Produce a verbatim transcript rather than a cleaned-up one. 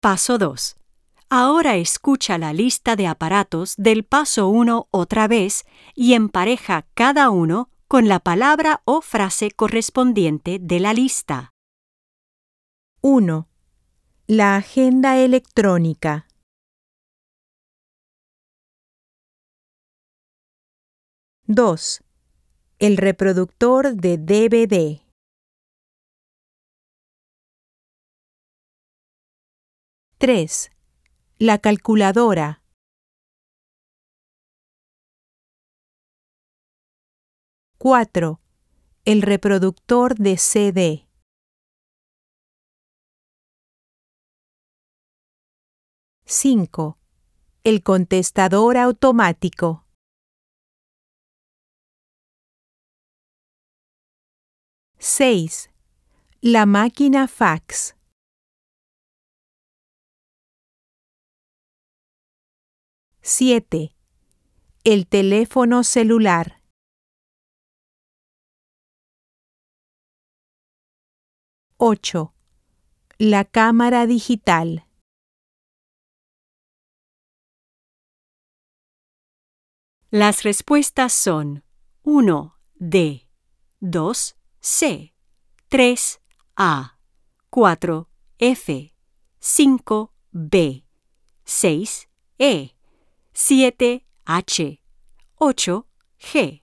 Paso dos. Ahora escucha la lista de aparatos del paso uno otra vez y empareja cada uno con la palabra o frase correspondiente de la lista. uno. La agenda electrónica. dos. El reproductor de D V D. tres. La calculadora. cuatro. El reproductor de C D. cinco. El contestador automático. seis. La máquina fax. siete. El teléfono celular. ocho. La cámara digital. Las respuestas son uno D, dos C, tres A, cuatro F, cinco B, seis E, siete H, ocho G.